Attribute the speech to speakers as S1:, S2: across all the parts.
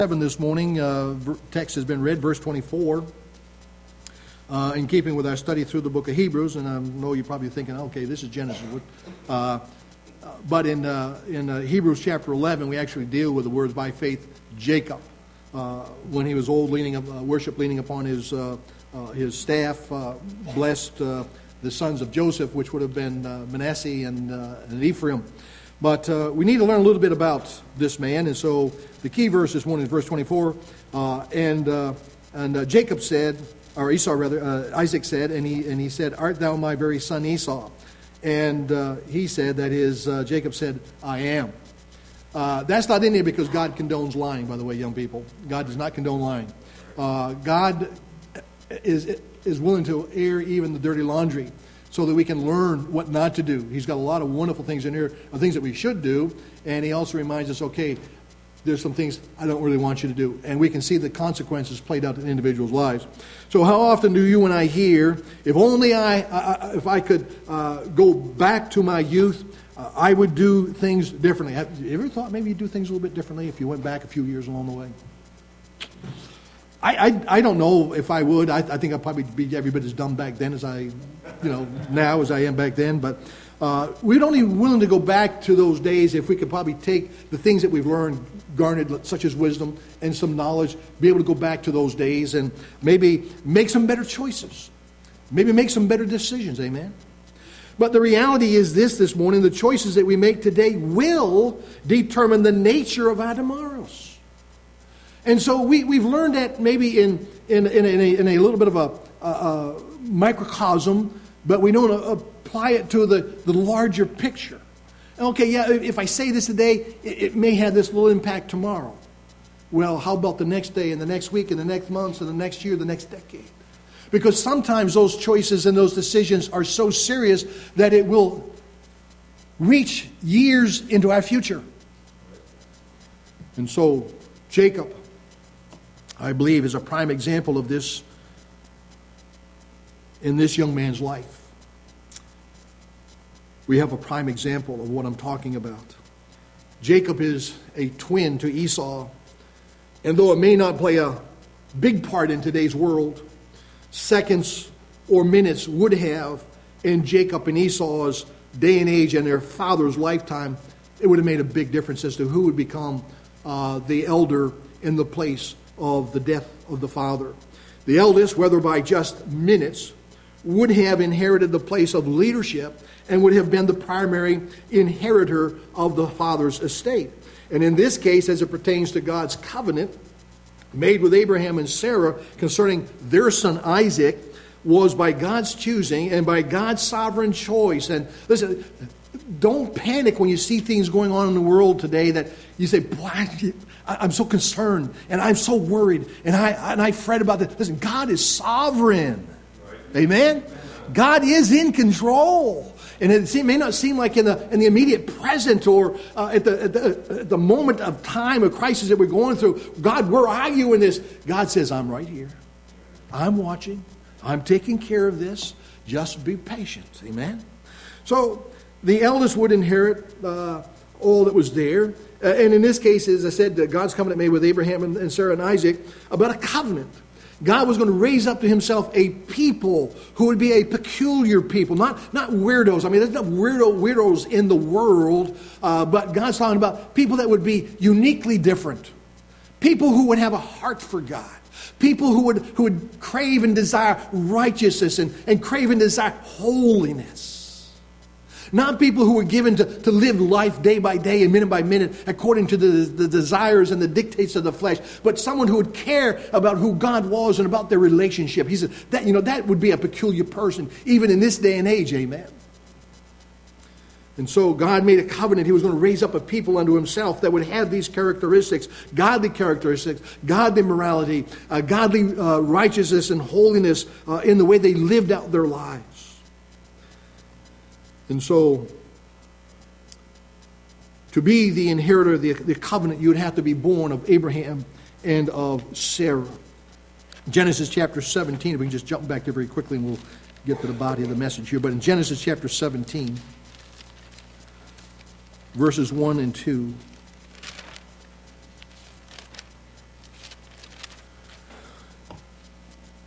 S1: 7 this morning. Text has been read, verse 24. In keeping with our study through the book of Hebrews, and I know you're probably thinking, okay, this is Genesis. But in Hebrews chapter 11, we actually deal with the words by faith Jacob. When he was old, worship leaning upon his staff, blessed the sons of Joseph, which would have been Manasseh and Ephraim. But we need to learn a little bit about this man, and so the key verse this morning is verse 24. And Jacob said, or Esau rather, Isaac said, and he said, "Art thou my very son Esau?" And he said, that is, Jacob said, "I am." That's not in there because God condones lying, by the way, young people. God does not condone lying. God is willing to air even the dirty laundry so that we can learn what not to do. He's got a lot of wonderful things in here, things that we should do, and he also reminds us, okay, there's some things I don't really want you to do. And we can see the consequences played out in individuals' lives. So how often do you and I hear, if only if I could go back to my youth, I would do things differently. Have you ever thought maybe you'd do things a little bit differently if you went back a few years along the way? I don't know if I would. I think I'd probably be every bit as dumb back then as now as I am back then. But we'd only be willing to go back to those days if we could probably take the things that we've learned, garnered, such as wisdom and some knowledge, be able to go back to those days and maybe make some better choices. Maybe make some better decisions, amen? But the reality is this morning, the choices that we make today will determine the nature of our tomorrows. And so we've learned that maybe in a little bit of a microcosm, but we don't apply it to the larger picture. Okay, yeah, if I say this today, it may have this little impact tomorrow. Well, how about the next day and the next week and the next month and the next year, the next decade? Because sometimes those choices and those decisions are so serious that it will reach years into our future. And so Jacob, I believe, is a prime example of this in this young man's life. We have a prime example of what I'm talking about. Jacob is a twin to Esau, and though it may not play a big part in today's world, seconds or minutes would have in Jacob and Esau's day and age and their father's lifetime. It would have made a big difference as to who would become the elder in the place of the death of the father. The eldest, whether by just minutes, would have inherited the place of leadership and would have been the primary inheritor of the father's estate. And in this case, as it pertains to God's covenant made with Abraham and Sarah concerning their son Isaac, was by God's choosing and by God's sovereign choice. And listen, don't panic when you see things going on in the world today that you say, boy, I'm so concerned and I'm so worried and I fret about this. Listen, God is sovereign. Right. Amen? God is in control. And it may not seem like in the immediate present or at the moment of time of crisis that we're going through, God, where are you in this? God says, I'm right here. I'm watching. I'm taking care of this. Just be patient. Amen? So the eldest would inherit all that was there. And in this case, as I said, God's covenant made with Abraham and Sarah and Isaac about a covenant. God was going to raise up to himself a people who would be a peculiar people, not weirdos. I mean, there's no weirdos in the world, but God's talking about people that would be uniquely different. People who would have a heart for God. People who would crave and desire righteousness and crave and desire holiness. Not people who were given to live life day by day and minute by minute according to the desires and the dictates of the flesh, but someone who would care about who God was and about their relationship. He said that would be a peculiar person even in this day and age, amen. And so God made a covenant. He was going to raise up a people unto himself that would have these characteristics, godly morality, godly righteousness and holiness in the way they lived out their lives. And so, to be the inheritor of the covenant, you would have to be born of Abraham and of Sarah. Genesis chapter 17, if we can just jump back there very quickly and we'll get to the body of the message here. But in Genesis chapter 17, verses 1 and 2,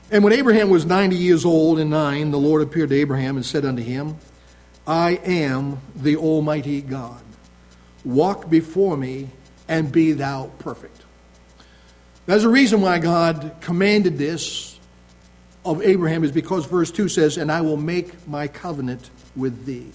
S1: And when Abraham was 90 years old and 9, the Lord appeared to Abraham and said unto him, I am the Almighty God. Walk before me and be thou perfect. There's a reason why God commanded this of Abraham, is because verse 2 says, and I will make my covenant with thee,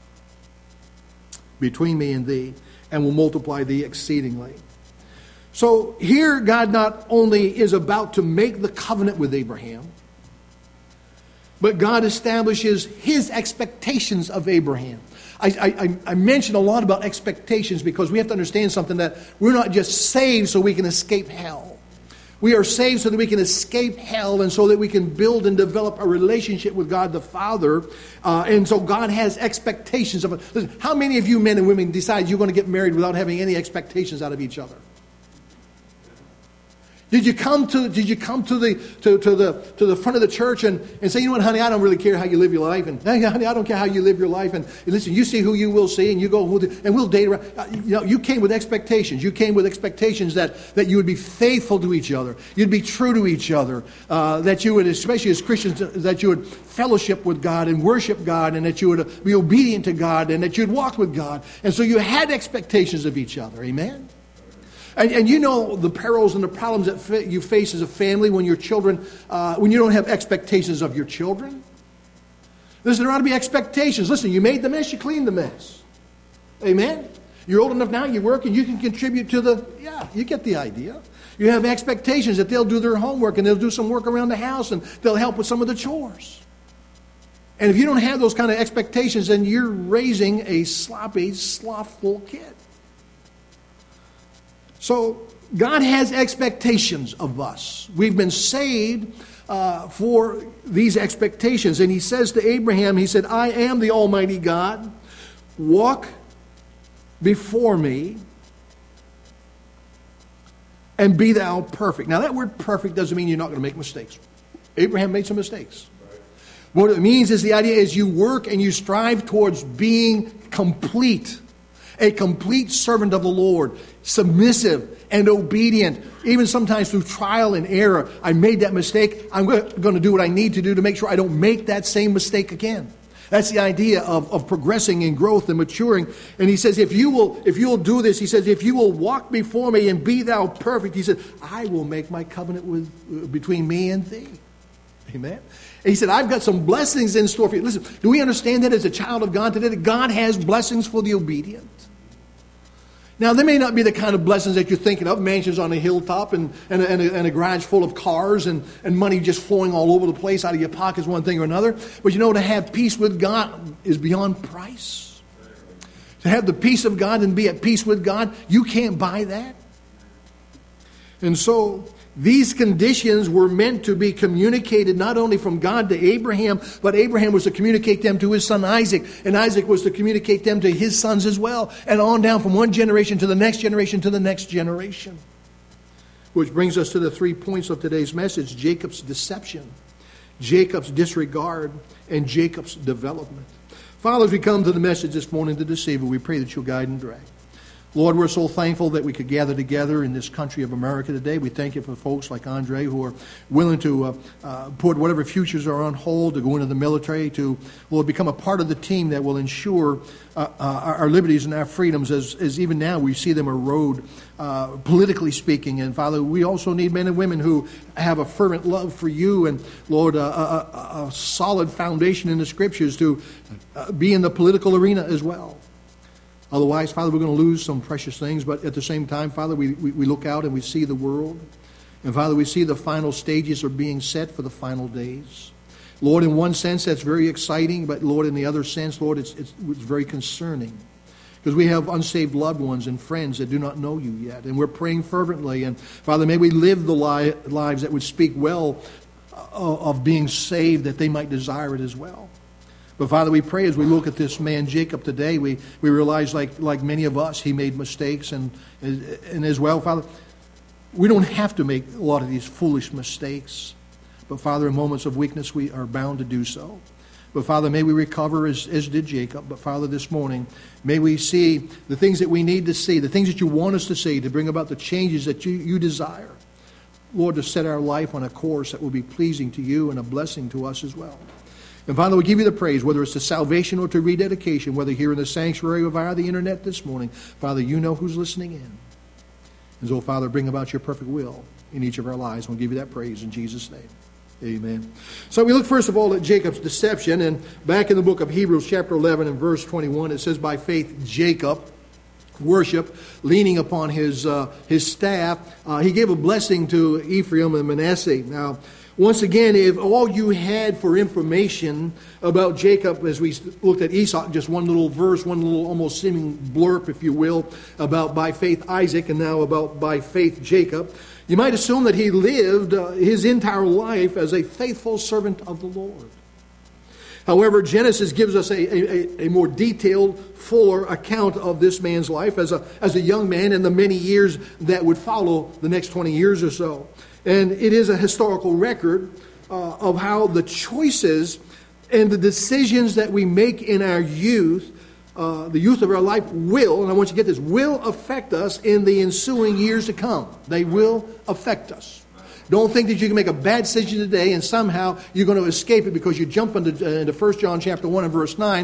S1: between me and thee, and will multiply thee exceedingly. So here God not only is about to make the covenant with Abraham, but God establishes his expectations of Abraham. I mention a lot about expectations because we have to understand something, that we're not just saved so we can escape hell. We are saved so that we can escape hell and so that we can build and develop a relationship with God the Father. And so God has expectations of it. Listen, how many of you men and women decide you're going to get married without having any expectations out of each other? Did you come to the front of the church and say, you know what, honey, I don't really care how you live your life, and hey, honey, I don't care how you live your life, and listen, you see who you will see, and you go, and we'll date around. You came with expectations. You came with expectations that you would be faithful to each other, you'd be true to each other, that you would, especially as Christians, that you would fellowship with God and worship God, and that you would be obedient to God, and that you'd walk with God, and so you had expectations of each other. Amen. And you know the perils and the problems that you face as a family when your children, when you don't have expectations of your children. Listen, there ought to be expectations. Listen, you made the mess, you cleaned the mess. Amen? You're old enough now, you work, and you can contribute to you get the idea. You have expectations that they'll do their homework, and they'll do some work around the house, and they'll help with some of the chores. And if you don't have those kind of expectations, then you're raising a sloppy, slothful kid. So God has expectations of us. We've been saved for these expectations. And he says to Abraham, he said, I am the Almighty God. Walk before me and be thou perfect. Now that word perfect doesn't mean you're not going to make mistakes. Abraham made some mistakes. What it means is, the idea is you work and you strive towards being complete. A complete servant of the Lord, submissive and obedient, even sometimes through trial and error. I made that mistake. I'm going to do what I need to do to make sure I don't make that same mistake again. That's the idea of progressing in growth and maturing. And he says, if you will do this, he says, if you will walk before me and be thou perfect, he said, I will make my covenant between me and thee. Amen. And he said, I've got some blessings in store for you. Listen, do we understand that as a child of God today, that God has blessings for the obedient? Now, they may not be the kind of blessings that you're thinking of, mansions on a hilltop and a garage full of cars and money just flowing all over the place out of your pockets, one thing or another. But you know, to have peace with God is beyond price. To have the peace of God and be at peace with God, you can't buy that. And so these conditions were meant to be communicated not only from God to Abraham, but Abraham was to communicate them to his son Isaac, and Isaac was to communicate them to his sons as well, and on down from one generation to the next generation to the next generation. Which brings us to the 3 points of today's message: Jacob's deception, Jacob's disregard, and Jacob's development. Father, as we come to the message this morning to deceive, we pray that you'll guide and direct. Lord, we're so thankful that we could gather together in this country of America today. We thank you for folks like Andre who are willing to put whatever futures are on hold, to go into the military, to, Lord, become a part of the team that will ensure our liberties and our freedoms as even now we see them erode, politically speaking. And Father, we also need men and women who have a fervent love for you and, Lord, a solid foundation in the Scriptures to be in the political arena as well. Otherwise, Father, we're going to lose some precious things. But at the same time, Father, we look out and we see the world. And Father, we see the final stages are being set for the final days. Lord, in one sense, that's very exciting. But Lord, in the other sense, Lord, it's very concerning. Because we have unsaved loved ones and friends that do not know you yet. And we're praying fervently. And Father, may we live the lives that would speak well of being saved, that they might desire it as well. But Father, we pray as we look at this man Jacob today, we realize like many of us, he made mistakes. And as well, Father, we don't have to make a lot of these foolish mistakes. But Father, in moments of weakness, we are bound to do so. But Father, may we recover as did Jacob. But Father, this morning, may we see the things that we need to see, the things that you want us to see to bring about the changes that you desire. Lord, to set our life on a course that will be pleasing to you and a blessing to us as well. And Father, we give you the praise, whether it's to salvation or to rededication, whether here in the sanctuary or via the internet this morning. Father, you know who's listening in. And so, Father, bring about your perfect will in each of our lives. We'll give you that praise in Jesus' name. Amen. So we look first of all at Jacob's deception. And back in the book of Hebrews chapter 11 and verse 21, it says, by faith Jacob worship, leaning upon his staff. He gave a blessing to Ephraim and Manasseh. Now, once again, if all you had for information about Jacob, as we looked at Esau, just one little verse, one little almost seeming blurb, if you will, about by faith Isaac and now about by faith Jacob, you might assume that he lived his entire life as a faithful servant of the Lord. However, Genesis gives us a more detailed, fuller account of this man's life as a young man and the many years that would follow the next 20 years or so. And it is a historical record of how the choices and the decisions that we make in our youth, the youth of our life will, and I want you to get this, will affect us in the ensuing years to come. They will affect us. Don't think that you can make a bad decision today and somehow you're going to escape it because you jump into 1 John chapter 1 and verse 9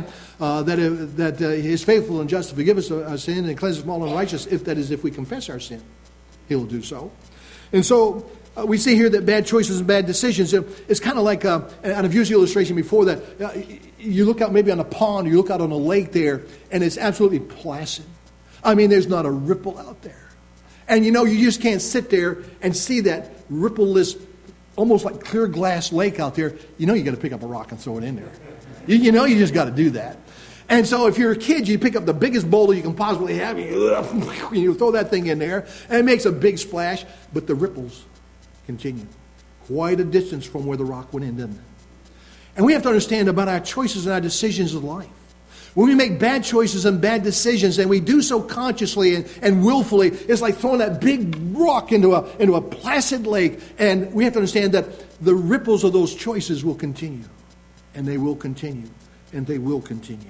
S1: that He is faithful and just to forgive us our sin and cleanse us from all unrighteousness, if we confess our sin. He will do so. And so we see here that bad choices and bad decisions, it's kind of like, and I've used the illustration before that, you look out maybe on a pond or you look out on a lake there and it's absolutely placid. I mean, there's not a ripple out there. And you just can't sit there and see that rippleless, almost like clear glass lake out there. You got to pick up a rock and throw it in there. You just got to do that. And so if you're a kid, you pick up the biggest boulder you can possibly have, and you throw that thing in there, and it makes a big splash, but the ripples continue. Quite a distance from where the rock went in, doesn't it? And we have to understand about our choices and our decisions in life. When we make bad choices and bad decisions, and we do so consciously and willfully, it's like throwing that big rock into a placid lake. And we have to understand that the ripples of those choices will continue. And they will continue. And they will continue.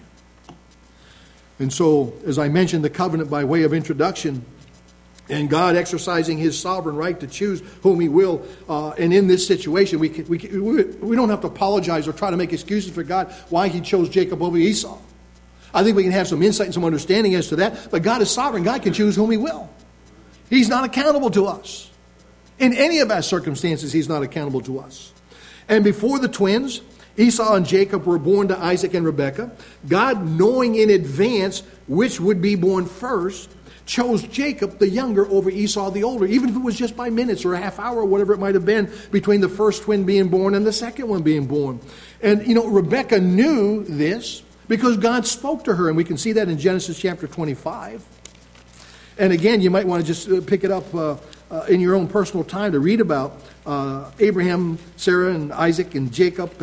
S1: And so, as I mentioned, the covenant by way of introduction, and God exercising His sovereign right to choose whom He will. And in this situation, we don't have to apologize or try to make excuses for God why He chose Jacob over Esau. I think we can have some insight and some understanding as to that. But God is sovereign. God can choose whom He will. He's not accountable to us. In any of our circumstances, He's not accountable to us. And before the twins, Esau and Jacob were born to Isaac and Rebekah. God, knowing in advance which would be born first, chose Jacob, the younger, over Esau, the older, even if it was just by minutes or a half hour or whatever it might have been between the first twin being born and the second one being born. And, Rebekah knew this because God spoke to her, and we can see that in Genesis chapter 25. And again, you might want to just pick it up in your own personal time to read about Abraham, Sarah, and Isaac, and Jacob,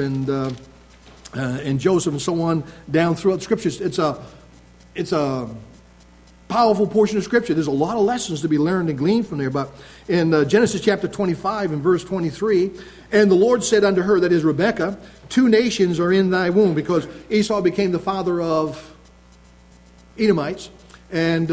S1: and Joseph, and so on, down throughout the Scriptures. It's a powerful portion of Scripture. There's a lot of lessons to be learned and gleaned from there. But in Genesis chapter 25 and verse 23, and the Lord said unto her, that is Rebekah, 2 nations are in thy womb, because Esau became the father of Edomites, and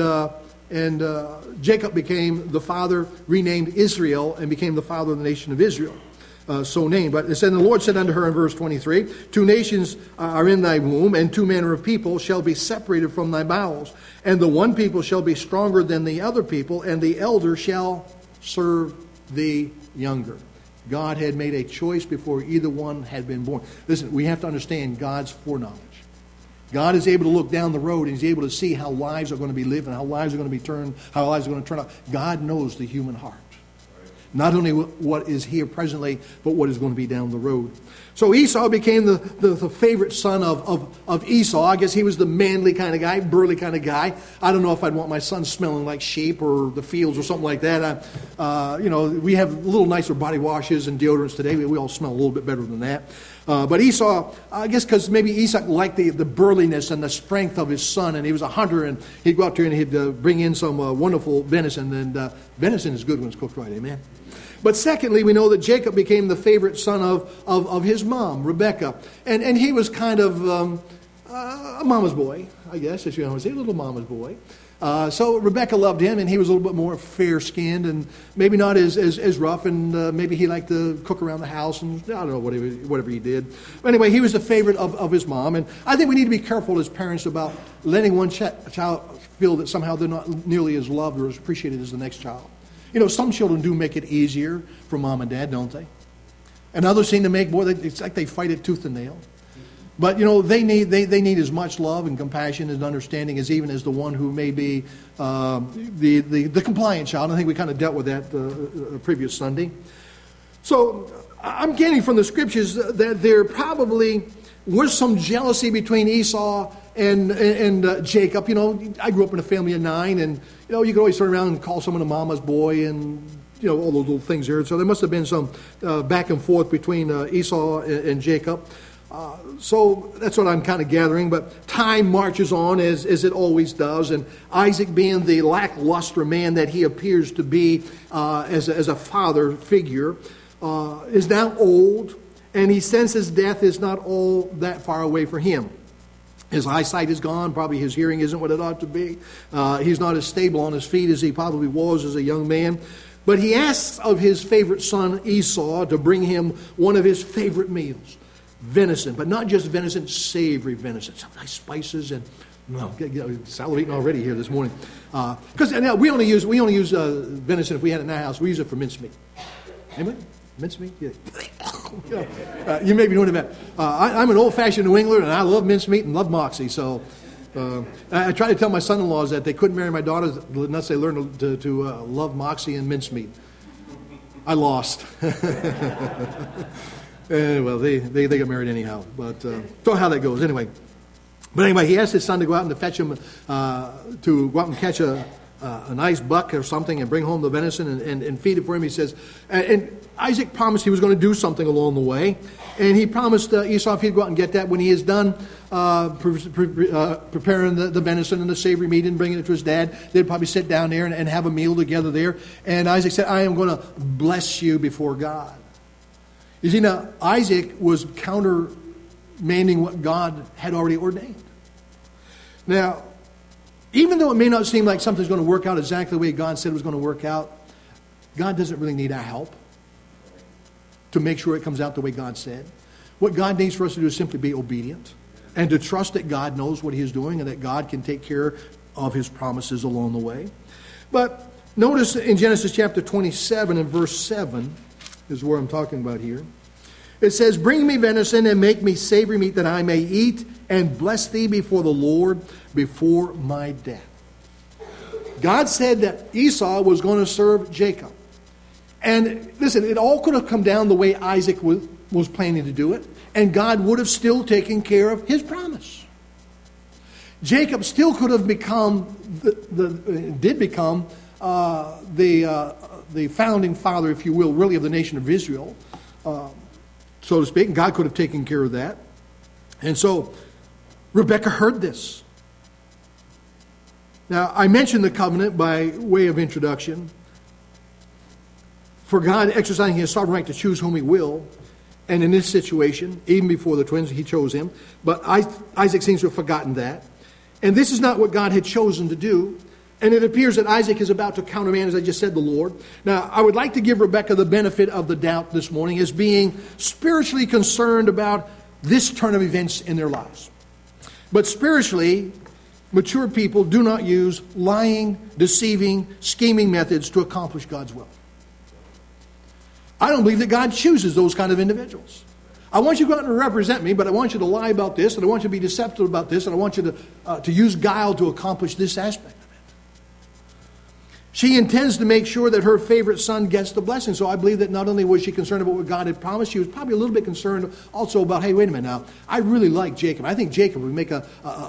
S1: Jacob became the father, renamed Israel, and became the father of the nation of Israel. So named. But it said, and the Lord said unto her in verse 23, 2 nations are in thy womb, and 2 manner of people shall be separated from thy bowels. And the one people shall be stronger than the other people, and the elder shall serve the younger. God had made a choice before either one had been born. Listen, we have to understand God's foreknowledge. God is able to look down the road, and He's able to see how lives are going to be lived and how lives are going to be turned, how lives are going to turn out. God knows the human heart. Not only what is here presently, but what is going to be down the road. So Esau became the favorite son of Esau. I guess he was the manly kind of guy, burly kind of guy. I don't know if I'd want my son smelling like sheep or the fields or something like that. We have a little nicer body washes and deodorants today. We all smell a little bit better than that. But Esau, I guess because maybe Esau liked the burliness and the strength of his son, and he was a hunter, and he'd go out there and he'd bring in some wonderful venison, and venison is good when it's cooked right, amen? But secondly, we know that Jacob became the favorite son of his mom, Rebekah. And he was kind of a mama's boy, I guess, as you want to say, a little mama's boy. So Rebekah loved him, and he was a little bit more fair-skinned and maybe not as rough, and maybe he liked to cook around the house, and I don't know, whatever he did. But anyway, he was the favorite of his mom, and I think we need to be careful as parents about letting one child feel that somehow they're not nearly as loved or as appreciated as the next child. You know, some children do make it easier for mom and dad, don't they? And others seem to make more, it's like they fight it tooth and nail. But, you know, they need as much love and compassion and understanding as even as the one who may be the compliant child. I think we kind of dealt with that previous Sunday. So I'm getting from the scriptures that there probably was some jealousy between Esau and Jacob. You know, I grew up in a family of 9, and, you know, you could always turn around and call someone a mama's boy and, you know, all those little things here. So there must have been some back and forth between Esau and Jacob. So that's what I'm kind of gathering. But time marches on as it always does. And Isaac, being the lackluster man that he appears to be as a father figure, is now old. And he senses death is not all that far away for him. His eyesight is gone. Probably his hearing isn't what it ought to be. He's not as stable on his feet as he probably was as a young man. But he asks of his favorite son Esau to bring him one of his favorite meals. Venison, but not just venison, savory venison. Some nice spices and salivating already here this morning. Because now we only use venison if we had it in our house. We use it for mincemeat. Anybody? Mincemeat? Yeah. You may be doing it. I'm an old-fashioned New Englander, and I love mincemeat and love Moxie. So I try to tell my son-in-laws that they couldn't marry my daughters unless they learned to love Moxie and mincemeat. I lost. Well, they got married anyhow, but so how that goes anyway. But anyway, he asked his son to go out and to fetch him to go out and catch a nice buck or something and bring home the venison and feed it for him. He says, and Isaac promised he was going to do something along the way, and he promised Esau if he'd go out and get that when he is done preparing the venison and the savory meat and bringing it to his dad, they'd probably sit down there and have a meal together there. And Isaac said, I am going to bless you before God. You see, now, Isaac was countermanding what God had already ordained. Now, even though it may not seem like something's going to work out exactly the way God said it was going to work out, God doesn't really need our help to make sure it comes out the way God said. What God needs for us to do is simply be obedient and to trust that God knows what He is doing and that God can take care of His promises along the way. But notice in Genesis chapter 27 and verse 7, is where I'm talking about here. It says, bring me venison and make me savory meat that I may eat and bless thee before the Lord before my death. God said that Esau was going to serve Jacob. And listen, it all could have come down the way Isaac was planning to do it, and God would have still taken care of his promise. Jacob still could have become, did become the founding father, if you will, really of the nation of Israel, so to speak. And God could have taken care of that. And so Rebekah heard this. Now, I mentioned the covenant by way of introduction. For God exercising His sovereign right to choose whom He will. And in this situation, even before the twins, He chose him. But Isaac seems to have forgotten that. And this is not what God had chosen to do. And it appears that Isaac is about to countermand, as I just said, the Lord. Now, I would like to give Rebekah the benefit of the doubt this morning as being spiritually concerned about this turn of events in their lives. But spiritually, mature people do not use lying, deceiving, scheming methods to accomplish God's will. I don't believe that God chooses those kind of individuals. I want you to go out and represent me, but I want you to lie about this, and I want you to be deceptive about this, and I want you to use guile to accomplish this aspect. She intends to make sure that her favorite son gets the blessing. So I believe that not only was she concerned about what God had promised, she was probably a little bit concerned also about, hey, wait a minute now, I really like Jacob. I think Jacob would make a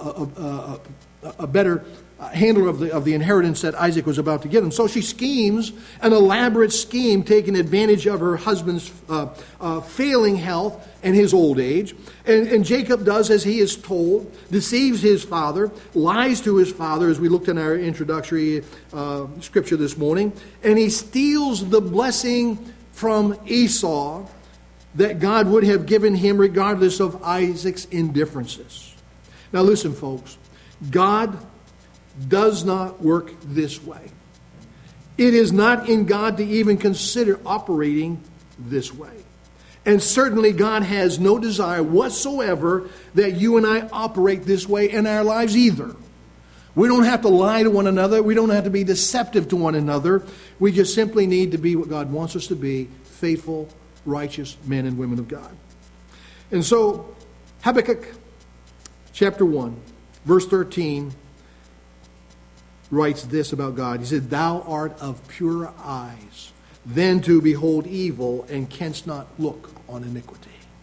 S1: better handler of the inheritance that Isaac was about to give him. So she schemes an elaborate scheme taking advantage of her husband's failing health and his old age. And Jacob does as he is told, deceives his father, lies to his father, as we looked in our introductory scripture this morning, and he steals the blessing from Esau that God would have given him regardless of Isaac's indifferences. Now listen, folks, God does not work this way. It is not in God to even consider operating this way. And certainly God has no desire whatsoever that you and I operate this way in our lives either. We don't have to lie to one another. We don't have to be deceptive to one another. We just simply need to be what God wants us to be, faithful, righteous men and women of God. And so Habakkuk chapter 1, verse 13 writes this about God. He said, "Thou art of purer eyes than to behold evil, and canst not look on iniquity."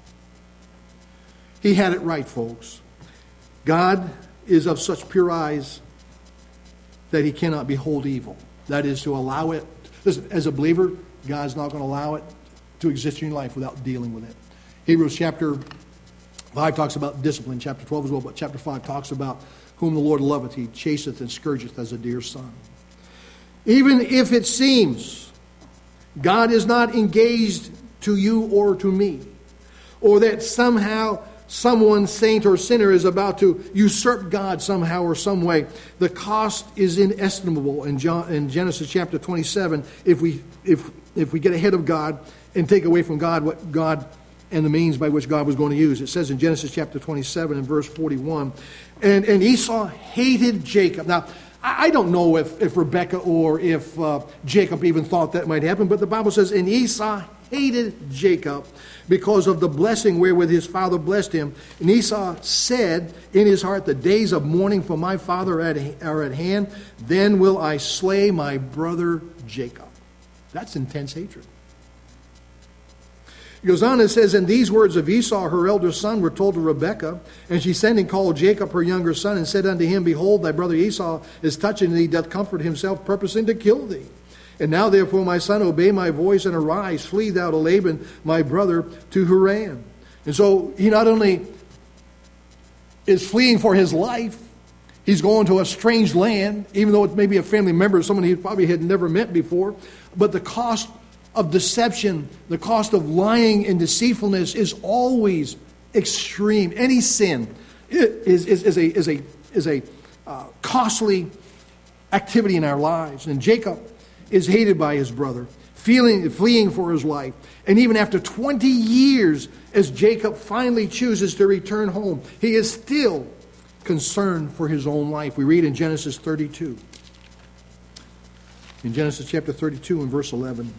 S1: He had it right, folks. God is of such pure eyes that he cannot behold evil. That is, to allow it. Listen, as a believer, God's not going to allow it to exist in your life without dealing with it. Hebrews chapter 5 talks about discipline, chapter 12 as well, but chapter 5 talks about whom the Lord loveth, he chaseth and scourgeth as a dear son. Even if it seems God is not engaged to you or to me, or that somehow someone, saint or sinner, is about to usurp God somehow or some way, the cost is inestimable. In Genesis chapter 27, if we get ahead of God and take away from God what God and the means by which God was going to use. It says in Genesis chapter 27 and verse 41, and Esau hated Jacob. Now, I don't know if Rebekah or if Jacob even thought that might happen, but the Bible says, and Esau hated Jacob because of the blessing wherewith his father blessed him. And Esau said in his heart, the days of mourning for my father are at hand. Then will I slay my brother Jacob. That's intense hatred. He goes on and says, and these words of Esau, her elder son, were told to Rebekah. And she sent and called Jacob, her younger son, and said unto him, behold, thy brother Esau is touching thee, doth comfort himself, purposing to kill thee. And now therefore, my son, obey my voice and arise, flee thou to Laban, my brother, to Haran. And so he not only is fleeing for his life, he's going to a strange land, even though it may be a family member, someone he probably had never met before. But the cost of deception, the cost of lying and deceitfulness is always extreme. Any sin is a costly activity in our lives. And Jacob is hated by his brother, fleeing for his life. And even after 20 years, as Jacob finally chooses to return home, he is still concerned for his own life. We read in Genesis 32. In Genesis chapter 32 and verse 11.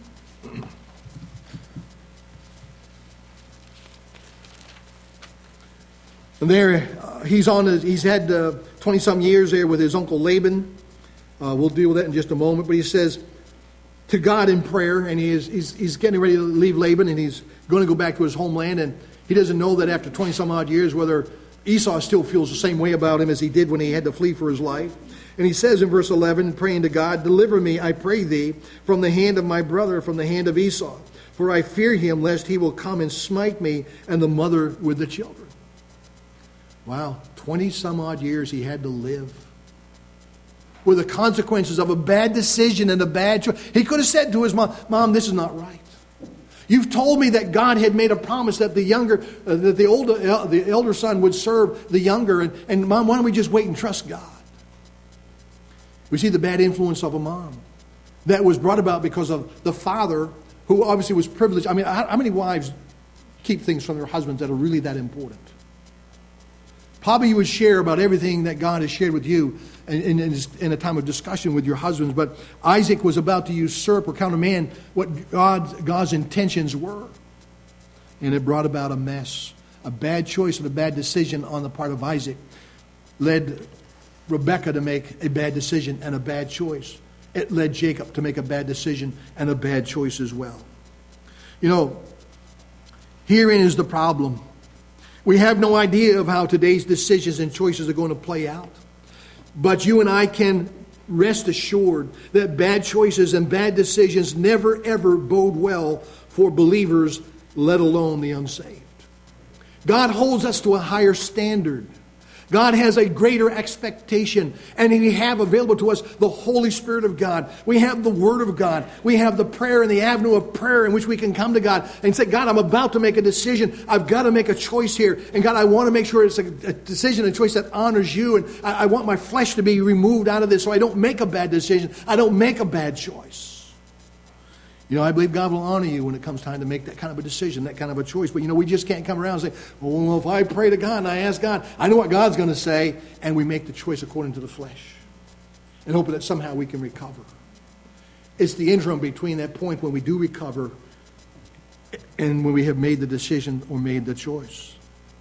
S1: And there, he's had 20-some years there with his uncle Laban. We'll deal with that in just a moment. But he says to God in prayer, and he's getting ready to leave Laban, and he's going to go back to his homeland. And he doesn't know that after 20-some-odd years, whether Esau still feels the same way about him as he did when he had to flee for his life. And he says in verse 11, praying to God, deliver me, I pray thee, from the hand of my brother, from the hand of Esau. For I fear him, lest he will come and smite me and the mother with the children. Wow, 20-some-odd years he had to live with the consequences of a bad decision and a bad choice. He could have said to his mom, Mom, this is not right. You've told me that God had made a promise that the elder son would serve the younger. And Mom, why don't we just wait and trust God? We see the bad influence of a mom that was brought about because of the father, who obviously was privileged. I mean, how many wives keep things from their husbands that are really that important? Probably you would share about everything that God has shared with you in a time of discussion with your husbands. But Isaac was about to usurp or countermand what God's intentions were. And it brought about a mess. A bad choice and a bad decision on the part of Isaac led Rebekah to make a bad decision and a bad choice. It led Jacob to make a bad decision and a bad choice as well. You know, herein is the problem. We have no idea of how today's decisions and choices are going to play out. But you and I can rest assured that bad choices and bad decisions never ever bode well for believers, let alone the unsaved. God holds us to a higher standard. God has a greater expectation, and we have available to us the Holy Spirit of God. We have the Word of God. We have the prayer and the avenue of prayer in which we can come to God and say, God, I'm about to make a decision. I've got to make a choice here. And God, I want to make sure it's a decision, a choice that honors you. And I want my flesh to be removed out of this so I don't make a bad decision. I don't make a bad choice. You know, I believe God will honor you when it comes time to make that kind of a decision, that kind of a choice. But, you know, we just can't come around and say, well, if I pray to God and I ask God, I know what God's going to say, and we make the choice according to the flesh and hope that somehow we can recover. It's the interim between that point when we do recover and when we have made the decision or made the choice.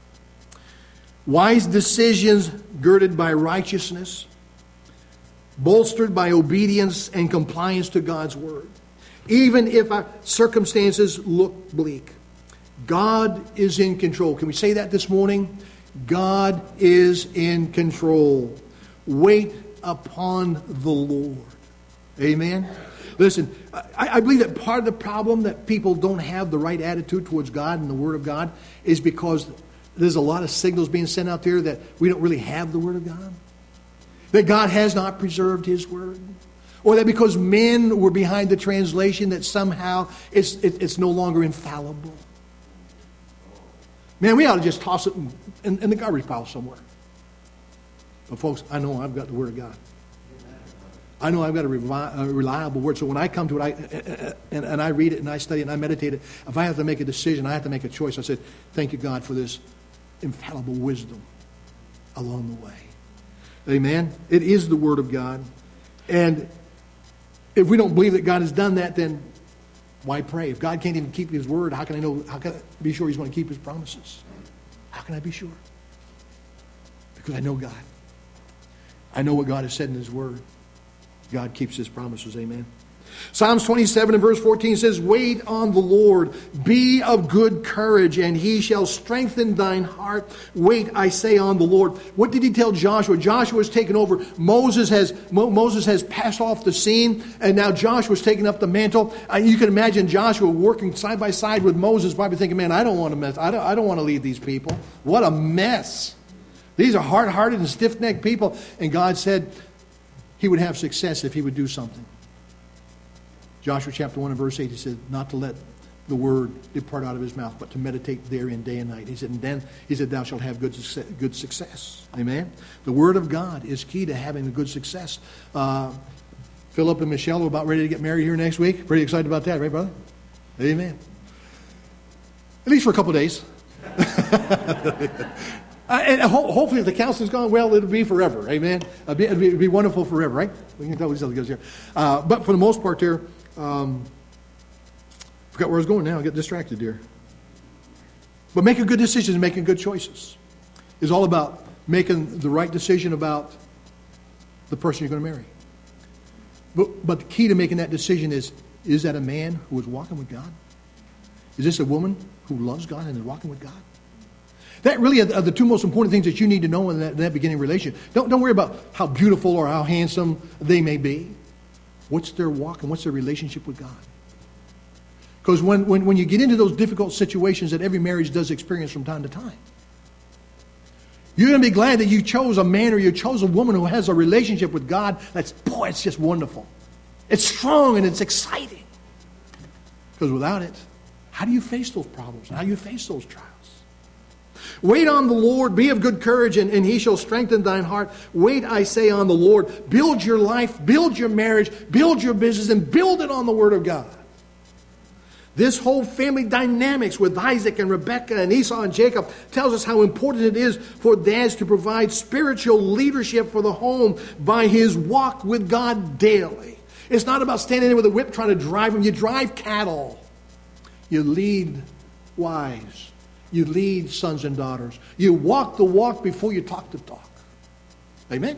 S1: Wise decisions girded by righteousness, bolstered by obedience and compliance to God's word. Even if our circumstances look bleak, God is in control. Can we say that this morning? God is in control. Wait upon the Lord. Amen? Listen, I believe that part of the problem that people don't have the right attitude towards God and the Word of God is because there's a lot of signals being sent out there that we don't really have the Word of God. That God has not preserved His Word. Or that because men were behind the translation that somehow it's no longer infallible. Man, we ought to just toss it in the garbage pile somewhere. But folks, I know I've got the Word of God. I know I've got a reliable Word. So when I come to it and I read it and I study it and I meditate it, if I have to make a decision, I have to make a choice. I said, thank you, God, for this infallible wisdom along the way. Amen? It is the Word of God. And if we don't believe that God has done that, then why pray? If God can't even keep His word, how can I be sure He's going to keep His promises? How can I be sure? Because I know God. I know what God has said in His word. God keeps His promises. Amen. Psalms 27 and verse 14 says, wait on the Lord, be of good courage, and He shall strengthen thine heart. Wait, I say, on the Lord. What did He tell Joshua? Joshua has taken over. Moses has passed off the scene, and now Joshua's taken up the mantle. You can imagine Joshua working side by side with Moses, probably thinking, man, I don't want to mess. I don't want to lead these people. What a mess. These are hard-hearted and stiff-necked people. And God said He would have success if he would do something. Joshua chapter 1 and verse 8, He said, not to let the word depart out of his mouth, but to meditate therein day and night. He said, and then He said, thou shalt have good success. Amen? The word of God is key to having a good success. Philip and Michelle are about ready to get married here next week. Pretty excited about that, right, brother? Amen. At least for a couple of days. And hopefully if the counseling's gone well, it'll be forever. Amen? It'll be wonderful forever, right? We can tell these other guys here. But for the most part there, forgot where I was going now. I got distracted here. But making good decisions and making good choices is all about making the right decision about the person you're going to marry. But the key to making that decision is that a man who is walking with God? Is this a woman who loves God and is walking with God? That really are the two most important things that you need to know in that beginning relationship. Don't worry about how beautiful or how handsome they may be. What's their walk and what's their relationship with God? Because when you get into those difficult situations that every marriage does experience from time to time, you're going to be glad that you chose a man or you chose a woman who has a relationship with God it's just wonderful. It's strong and it's exciting. Because without it, how do you face those problems? How do you face those trials? Wait on the Lord, be of good courage, and He shall strengthen thine heart. Wait, I say, on the Lord. Build your life, build your marriage, build your business, and build it on the Word of God. This whole family dynamics with Isaac and Rebekah and Esau and Jacob tells us how important it is for dads to provide spiritual leadership for the home by his walk with God daily. It's not about standing there with a whip trying to drive them. You drive cattle. You lead wives. You lead sons and daughters. You walk the walk before you talk the talk. Amen?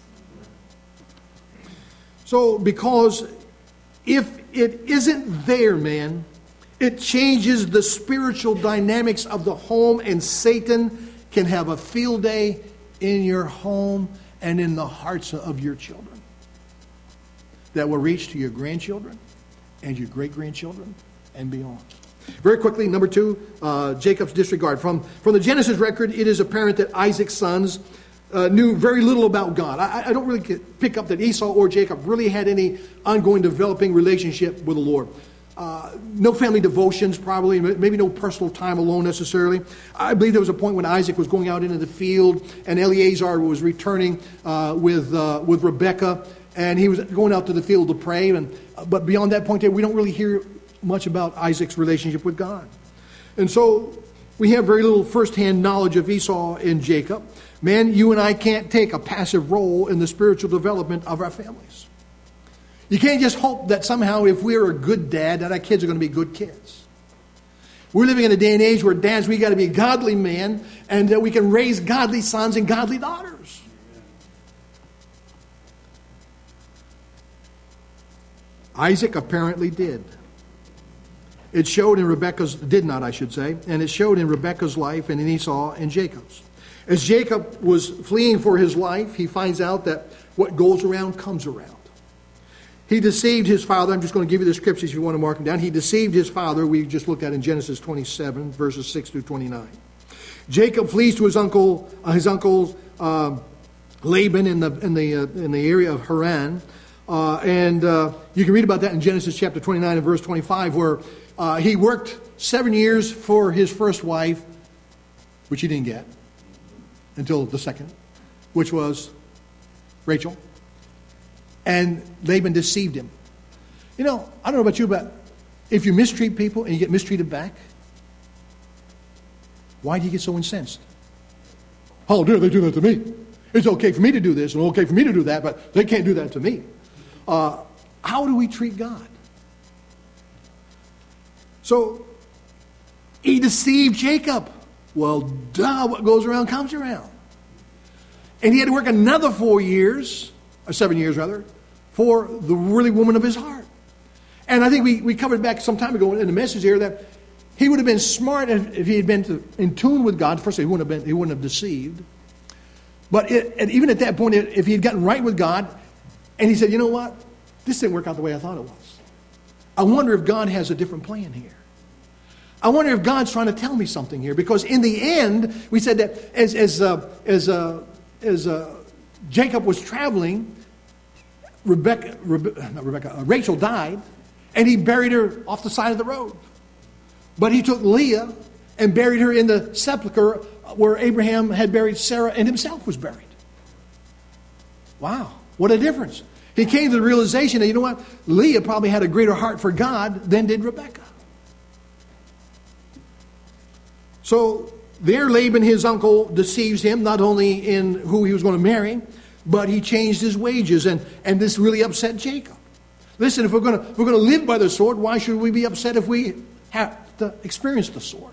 S1: So, because if it isn't there, man, it changes the spiritual dynamics of the home, and Satan can have a field day in your home and in the hearts of your children that will reach to your grandchildren and your great-grandchildren and beyond. Very quickly, number 2, Jacob's disregard. From the Genesis record, it is apparent that Isaac's sons knew very little about God. I don't really pick up that Esau or Jacob really had any ongoing developing relationship with the Lord. No family devotions, probably, maybe no personal time alone necessarily. I believe there was a point when Isaac was going out into the field and Eleazar was returning with Rebekah, and he was going out to the field to pray. But beyond that point, we don't really hear much about Isaac's relationship with God. And so we have very little firsthand knowledge of Esau and Jacob. Man, you and I can't take a passive role in the spiritual development of our families. You can't just hope that somehow if we're a good dad, that our kids are going to be good kids. We're living in a day and age where dads, we got to be godly men, and that we can raise godly sons and godly daughters. Isaac apparently did. It showed in Rebekah's, did not, I should say, and it showed in Rebekah's life and in Esau and Jacob's. As Jacob was fleeing for his life, he finds out that what goes around comes around. He deceived his father. I'm just going to give you the scriptures if you want to mark them down. He deceived his father. We just looked at in Genesis 27, verses 6 through 29. Jacob flees to his uncle Laban in the area of Haran. And you can read about that in Genesis chapter 29 and verse 25, where he worked 7 years for his first wife, which he didn't get until the second, which was Rachel. And Laban deceived him. You know, I don't know about you, but if you mistreat people and you get mistreated back, why do you get so incensed? How dare they do that to me? It's okay for me to do this and okay for me to do that, but they can't do that to me. How do we treat God? So, he deceived Jacob. Well, duh, what goes around comes around. And he had to work another 4 years, or 7 years rather, for the really woman of his heart. And I think we covered back some time ago in the message here that he would have been smart if he had been in tune with God. First, he wouldn't have deceived. But even at that point, if he had gotten right with God, and he said, you know what? This didn't work out the way I thought it was. I wonder if God has a different plan here. I wonder if God's trying to tell me something here. Because in the end, we said that as Jacob was traveling, Rachel died, and he buried her off the side of the road. But he took Leah and buried her in the sepulcher where Abraham had buried Sarah and himself was buried. Wow, what a difference. He came to the realization that, you know what? Leah probably had a greater heart for God than did Rebekah. So there Laban, his uncle, deceives him, not only in who he was going to marry, but he changed his wages, and this really upset Jacob. Listen, if we're going to live by the sword, why should we be upset if we have to experience the sword?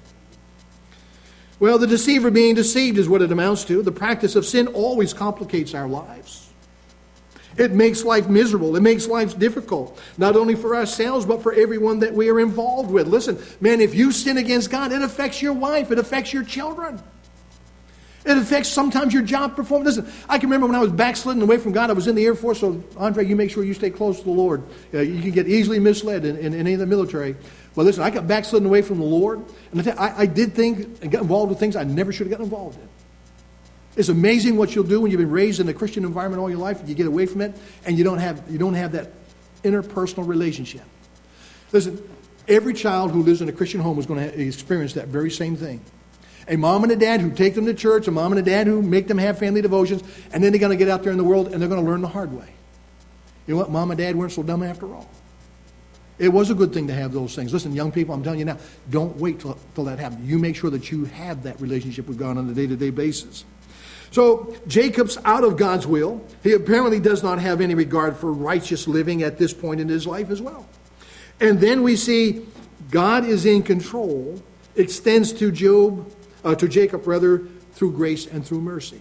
S1: Well, the deceiver being deceived is what it amounts to. The practice of sin always complicates our lives. It makes life miserable. It makes life difficult, not only for ourselves, but for everyone that we are involved with. Listen, man, if you sin against God, it affects your wife. It affects your children. It affects sometimes your job performance. Listen, I can remember when I was backsliding away from God, I was in the Air Force, so Andre, you make sure you stay close to the Lord. You can get easily misled in any of the military. Well, listen, I got backslidden away from the Lord, and I did things and got involved with things I never should have gotten involved in. It's amazing what you'll do when you've been raised in a Christian environment all your life, and you get away from it, and you don't have that interpersonal relationship. Listen, every child who lives in a Christian home is going to experience that very same thing. A mom and a dad who take them to church, a mom and a dad who make them have family devotions, and then they're going to get out there in the world and they're going to learn the hard way. You know what? Mom and dad weren't so dumb after all. It was a good thing to have those things. Listen, young people, I'm telling you now, don't wait till that happens. You make sure that you have that relationship with God on a day-to-day basis. So Jacob's out of God's will. He apparently does not have any regard for righteous living at this point in his life as well. And then we see God is in control, extends to Jacob through grace and through mercy.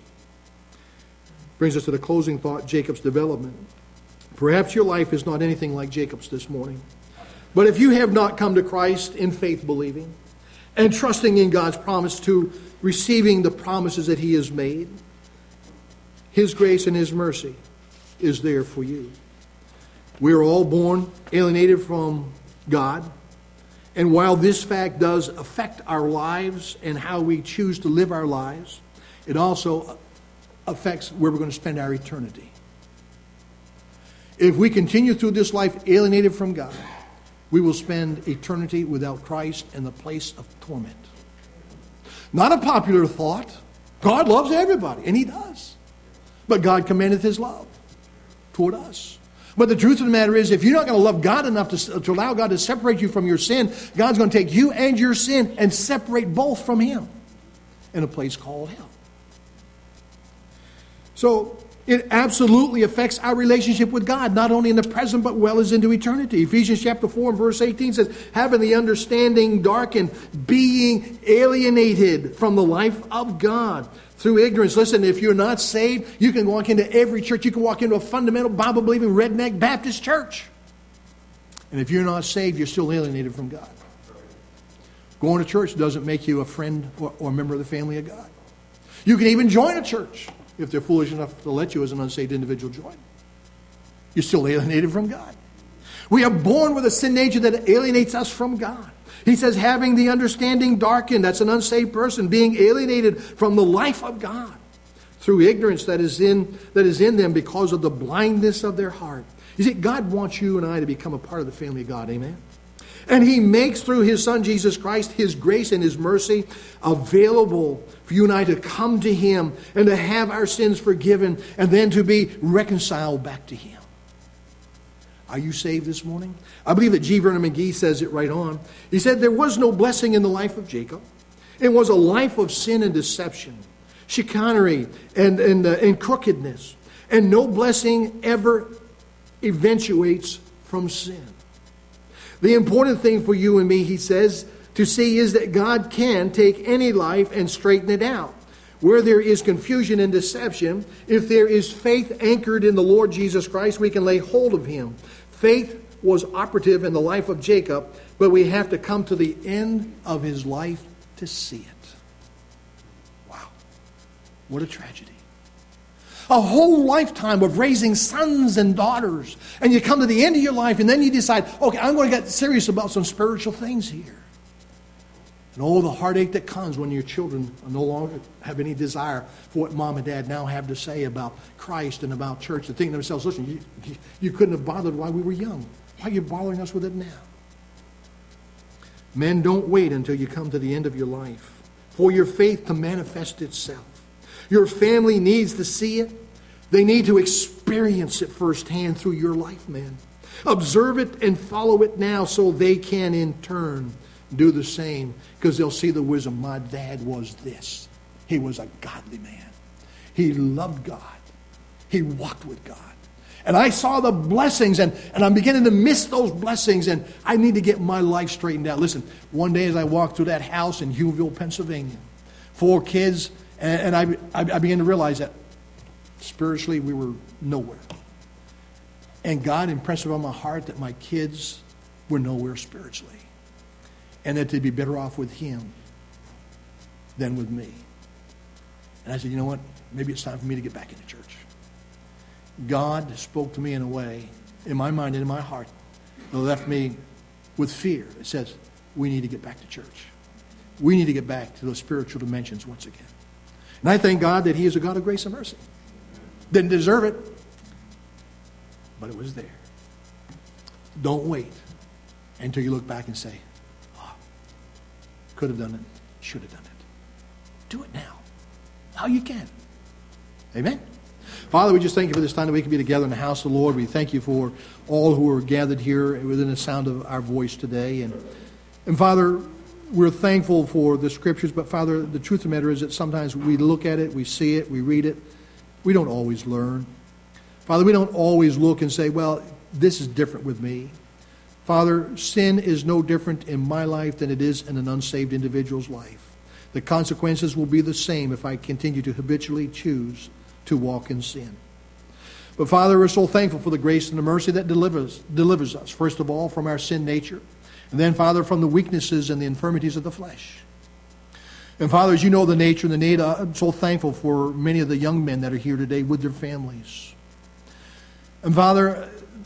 S1: Brings us to the closing thought, Jacob's development. Perhaps your life is not anything like Jacob's this morning. But if you have not come to Christ in faith believing and trusting in God's promise to receiving the promises that he has made, his grace and his mercy is there for you. We are all born alienated from God. And while this fact does affect our lives and how we choose to live our lives, it also affects where we're going to spend our eternity. If we continue through this life alienated from God, we will spend eternity without Christ in the place of torment. Not a popular thought. God loves everybody, and He does. But God commandeth His love toward us. But the truth of the matter is, if you're not going to love God enough to allow God to separate you from your sin, God's going to take you and your sin and separate both from Him in a place called hell. So it absolutely affects our relationship with God, not only in the present, but well as into eternity. Ephesians chapter 4 and verse 18 says, having the understanding darkened, being alienated from the life of God through ignorance. Listen, if you're not saved, you can walk into every church. You can walk into a fundamental, Bible-believing, redneck Baptist church. And if you're not saved, you're still alienated from God. Going to church doesn't make you a friend or a member of the family of God. You can even join a church if they're foolish enough to let you as an unsaved individual join. You're still alienated from God. We are born with a sin nature that alienates us from God. He says, having the understanding darkened, that's an unsaved person, being alienated from the life of God through ignorance that is in them because of the blindness of their heart. You see, God wants you and I to become a part of the family of God, amen? And He makes through His Son, Jesus Christ, His grace and His mercy available for you and I to come to Him and to have our sins forgiven and then to be reconciled back to Him. Are you saved this morning? I believe that G. Vernon McGee says it right on. He said, there was no blessing in the life of Jacob. It was a life of sin and deception, chicanery and crookedness. And no blessing ever eventuates from sin. The important thing for you and me, he says, to see is that God can take any life and straighten it out. Where there is confusion and deception, if there is faith anchored in the Lord Jesus Christ, we can lay hold of Him. Faith was operative in the life of Jacob, but we have to come to the end of his life to see it. Wow. What a tragedy. A whole lifetime of raising sons and daughters, and you come to the end of your life, and then you decide, okay, I'm going to get serious about some spiritual things here. And all the heartache that comes when your children no longer have any desire for what mom and dad now have to say about Christ and about church. They think to themselves, listen, you couldn't have bothered while we were young. Why are you bothering us with it now? Men, don't wait until you come to the end of your life for your faith to manifest itself. Your family needs to see it. They need to experience it firsthand through your life, man. Observe it and follow it now so they can in turn do the same, because they'll see the wisdom. My dad was this. He was a godly man. He loved God. He walked with God. And I saw the blessings, and I'm beginning to miss those blessings, and I need to get my life straightened out. Listen, one day as I walked through that house in Hughleville, Pennsylvania, 4 kids, and I began to realize that spiritually we were nowhere. And God impressed upon my heart that my kids were nowhere spiritually, and that they'd be better off with Him than with me. And I said, you know what? Maybe it's time for me to get back into church. God spoke to me in a way, in my mind and in my heart, that left me with fear. It says, we need to get back to church. We need to get back to those spiritual dimensions once again. And I thank God that He is a God of grace and mercy. Didn't deserve it, but it was there. Don't wait until you look back and say, could have done it, should have done it. Do it now. Now you can. Amen. Father, we just thank You for this time that we can be together in the house of the Lord. We thank You for all who are gathered here within the sound of our voice today. And Father, we're thankful for the Scriptures, but Father, the truth of the matter is that sometimes we look at it, we see it, we read it. We don't always learn. Father, we don't always look and say, well, this is different with me. Father, sin is no different in my life than it is in an unsaved individual's life. The consequences will be the same if I continue to habitually choose to walk in sin. But Father, we're so thankful for the grace and the mercy that delivers us, first of all, from our sin nature, and then, Father, from the weaknesses and the infirmities of the flesh. And Father, as You know the nature and the need, I'm so thankful for many of the young men that are here today with their families. And Father,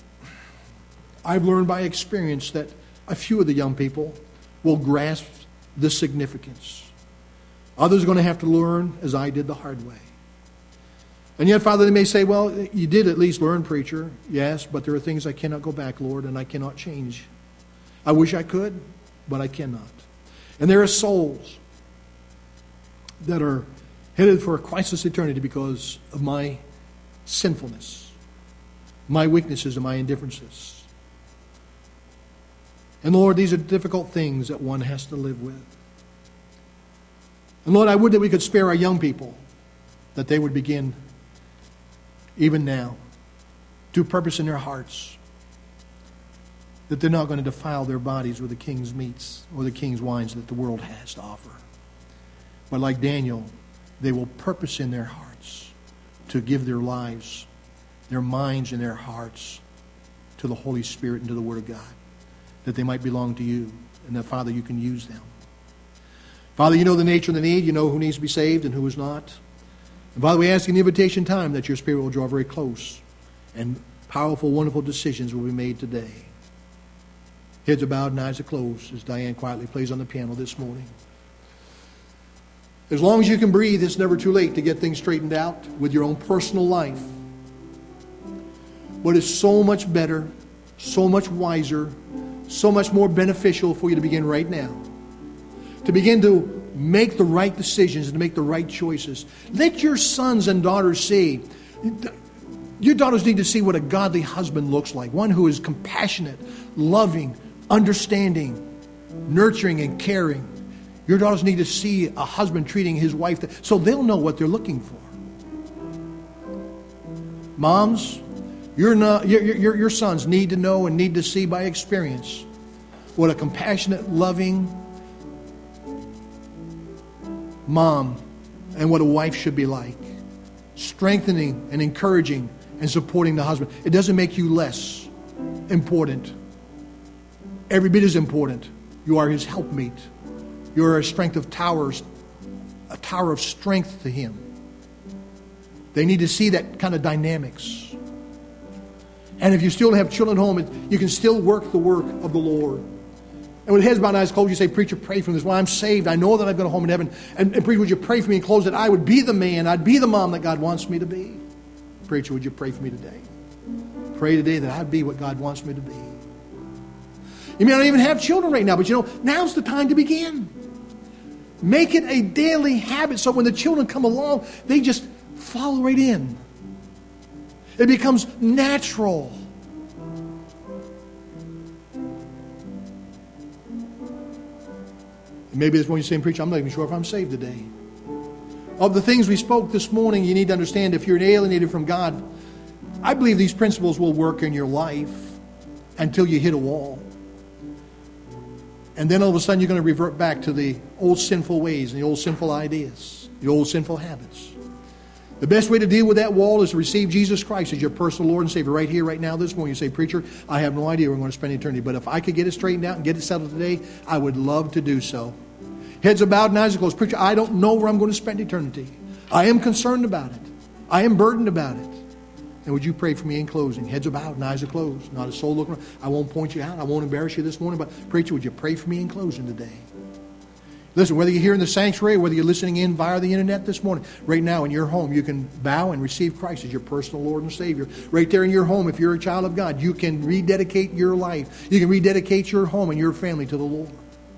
S1: I've learned by experience that a few of the young people will grasp the significance. Others are going to have to learn, as I did, the hard way. And yet, Father, they may say, well, you did at least learn, preacher. Yes, but there are things I cannot go back, Lord, and I cannot change. I wish I could, but I cannot. And there are souls that are headed for a crisis eternity because of my sinfulness, my weaknesses and my indifferences. And Lord, these are difficult things that one has to live with. And Lord, I would that we could spare our young people, that they would begin, even now, to purpose in their hearts that they're not going to defile their bodies with the king's meats or the king's wines that the world has to offer. But like Daniel, they will purpose in their hearts to give their lives, their minds and their hearts to the Holy Spirit and to the Word of God, that they might belong to you, and that, Father, you can use them. Father, you know the nature of the need. You know who needs to be saved and who is not. And Father, we ask in the invitation time that your Spirit will draw very close and powerful, wonderful decisions will be made today. Heads are bowed and eyes are closed as Diane quietly plays on the piano this morning. As long as you can breathe, it's never too late to get things straightened out with your own personal life. But it's so much better, so much wiser, so much more beneficial for you to begin right now. To begin to make the right decisions and to make the right choices. Let your sons and daughters see. Your daughters need to see what a godly husband looks like. One who is compassionate, loving, understanding, nurturing, and caring. Your daughters need to see a husband treating his wife so they'll know what they're looking for. Moms, your sons need to know and need to see by experience what a compassionate, loving mom and what a wife should be like. Strengthening and encouraging and supporting the husband. It doesn't make you less important. Every bit as important. You are his helpmeet. You are a strength of towers, a tower of strength to him. They need to see that kind of dynamics. And if you still have children at home, you can still work the work of the Lord. And with heads bowed and eyes closed, you say, preacher, pray for me. Well, I'm saved. I know that I've got a home in heaven. And preacher, would you pray for me and close that I would be the man, I'd be the mom that God wants me to be? Preacher, would you pray for me today? Pray today that I'd be what God wants me to be. You may not even have children right now, but you know, now's the time to begin. Make it a daily habit so when the children come along, they just follow right in. It becomes natural. Maybe this morning you're saying, preacher, I'm not even sure if I'm saved today. Of the things we spoke this morning, you need to understand if you're alienated from God, I believe these principles will work in your life until you hit a wall. And then all of a sudden you're going to revert back to the old sinful ways and the old sinful ideas, the old sinful habits. The best way to deal with that wall is to receive Jesus Christ as your personal Lord and Savior right here, right now, this morning. You say, preacher, I have no idea where I'm going to spend eternity, but if I could get it straightened out and get it settled today, I would love to do so. Heads are bowed and eyes are closed. Preacher, I don't know where I'm going to spend eternity. I am concerned about it. I am burdened about it. And would you pray for me in closing? Heads are bowed and eyes are closed. Not a soul looking around. I won't point you out. I won't embarrass you this morning. But preacher, would you pray for me in closing today? Listen, whether you're here in the sanctuary, whether you're listening in via the internet this morning, right now in your home, you can bow and receive Christ as your personal Lord and Savior. Right there in your home, if you're a child of God, you can rededicate your life. You can rededicate your home and your family to the Lord.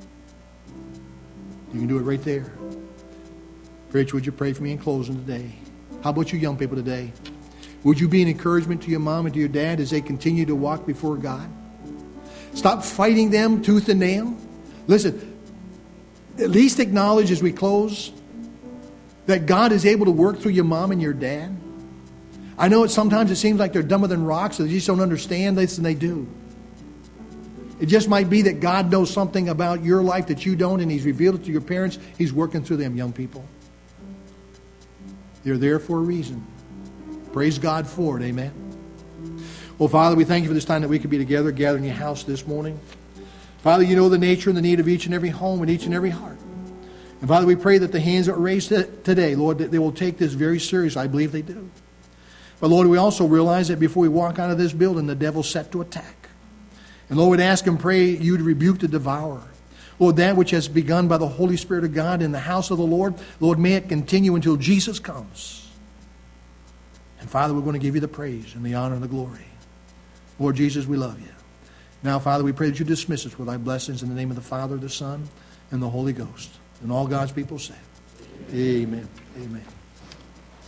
S1: You can do it right there. Preacher, would you pray for me in closing today? How about you young people today? Would you be an encouragement to your mom and to your dad as they continue to walk before God? Stop fighting them tooth and nail. Listen, at least acknowledge as we close that God is able to work through your mom and your dad. I know sometimes it seems like they're dumber than rocks, so they just don't understand this, and they do. It just might be that God knows something about your life that you don't, and He's revealed it to your parents. He's working through them, young people. They're there for a reason. Praise God for it. Amen. Well, Father, we thank you for this time that we could be together, gathered in your house this morning. Father, you know the nature and the need of each and every home and each and every heart. And Father, we pray that the hands that are raised today, Lord, that they will take this very seriously. I believe they do. But Lord, we also realize that before we walk out of this building, the devil's set to attack. And Lord, we'd ask and pray you to rebuke the devourer. Lord, that which has begun by the Holy Spirit of God in the house of the Lord, Lord, may it continue until Jesus comes. And Father, we're going to give you the praise and the honor and the glory. Lord Jesus, we love you. Now, Father, we pray that you dismiss us with thy blessings in the name of the Father, the Son, and the Holy Ghost. And all God's people say, amen. Amen.